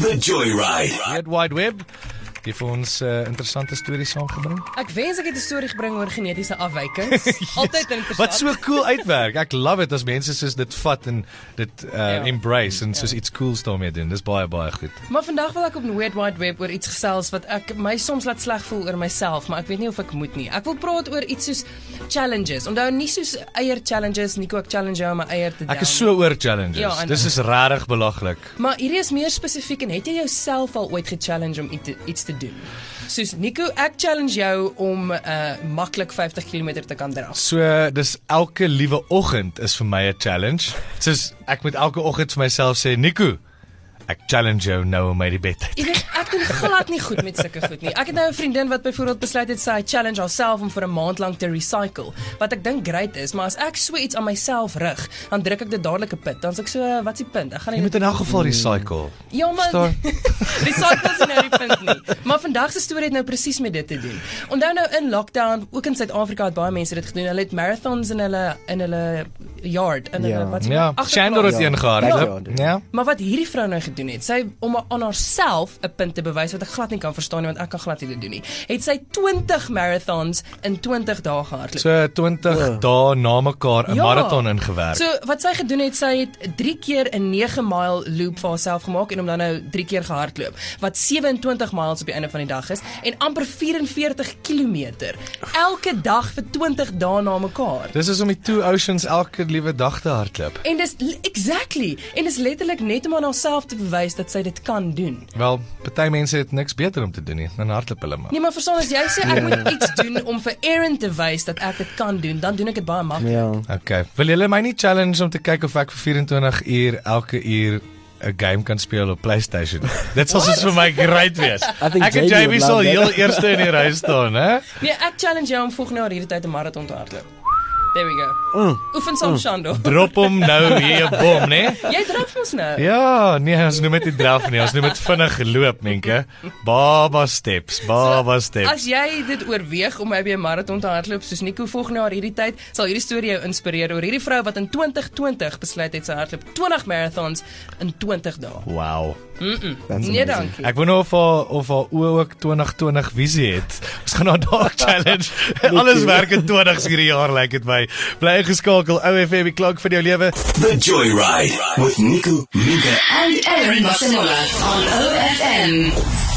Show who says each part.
Speaker 1: The Joyride.
Speaker 2: World Wide Web. Die vir ons interessante stories saamgebring.
Speaker 3: Ek wens ek het 'n storie gebring oor genetiese afwykings. Yes. Altyd interessant.
Speaker 2: Wat so cool uitwerk. Ek love it as mense soos dit vat en dit embrace en soos iets cools daarmee doen. Dis baie goed.
Speaker 3: Maar vandag wil ek op 'n World Wide Web oor iets gesels wat ek my soms laat sleg voel oor myself, maar ek weet nie of ek moet nie. Ek wil praat oor iets soos challenges. Onthou nie soos eier challenges, Nico, ek challenge jou om my eier te down.
Speaker 2: Ek is so oor challenges. Ja, dis is regtig belaglik.
Speaker 3: Maar hierdie is meer spesifiek en het jy jouself al ooit gechallenge om iets te doen? Soos Nico, ek challenge jou om maklik 50 km te kan draf.
Speaker 2: So, dis elke liewe oggend is vir my 'n challenge. Soos ek moet elke oggend vir myself sê, Nico, ek challenge jou nou om my die bed uit te
Speaker 3: Jy weet, ek doen glad nie goed met sulke goed nie. Ek het nou 'n vriendin wat byvoorbeeld besluit het sy challenge haarself om vir 'n maand lank te recycle. Wat ek dink great is, maar as ek so iets aan myself rig, dan druk ek dit dadelik 'n put. Dan is ek so, wat is die punt? Ek gaan nie.
Speaker 2: Jy moet in elk geval recycle.
Speaker 3: Ja, maar recycle is nou die punt nie. Maar vandag se storie het nou presies met dit te doen. Onthou nou in lockdown, ook in Suid-Afrika het baie mense dit gedoen. Hulle het marathons in hulle yard, in hulle wat
Speaker 2: ja, Shandor het een gehardloop. Ja.
Speaker 3: Maar wat hierdie vrou nou gedoen het, sy om aan haarself 'n punt te bewys wat ek glad nie kan verstaan nie, want ek kan glad nie dit doen nie. Het sy 20 marathons in 20 dae gehardloop.
Speaker 2: So 20 dae na mekaar 'n marathon ingewerk.
Speaker 3: So wat sy gedoen het, sy het 3 keer 'n 9 mile loop vir haarself gemaak en hom dan nou 3 keer gehardloop, wat 27 miles op die einde van die dag is en amper 44 kilometer elke dag vir 20 dae na mekaar.
Speaker 2: Dis is om die 2 oceans elke liewe dag te hardloop.
Speaker 3: En dis exactly, en dis letterlik net om aan haarself te bewys dat sy dit kan doen.
Speaker 2: Wel, party mense het niks beter om te doen nie, dan hardloop hulle maar.
Speaker 3: Nee, maar verstaan as jy sê ek moet iets doen om vir Aaron te wys dat ek dit kan doen, dan doen ek dit baie maklik.
Speaker 4: Ja.
Speaker 2: Okay. Wil julle my nie challenge om te kyk of ek vir 24 uur elke uur 'n game kan speel op PlayStation? Dit sal soos vir my great wees. Ek en JB sal heel eerste in die ry staan, hè?
Speaker 3: Nee, ek challenge jou om volgende jaar hierdie tyd 'n marathon te hardloop. There we go. Oefen saam Shando.
Speaker 2: Drop hom nou hier 'n bom, né?
Speaker 3: Jy draf ons nou.
Speaker 2: Ja, nee, ons noem dit nie draf nie, ons noem dit vinnig geloop, menke. Baba steps.
Speaker 3: As jy dit oorweeg om by 'n marathon te hardloop soos Nico volgende jaar hierdie tyd, sal hierdie storie jou inspireer oor hierdie vrou wat in 2020 besluit het sy hardloop 20 marathons in 20 dae.
Speaker 2: Wow.
Speaker 3: Nee, dankie.
Speaker 2: Ek wonder of haar oë ook 2020 visie het. Ons gaan nou daar challenge. Alles werk in 20s hierdie jaar, lyk dit my. Bly geskakel, OFM, die klank van jou lewe.
Speaker 1: The Joyride with Nico, Minka
Speaker 5: and Aaron Barcelona on OFM.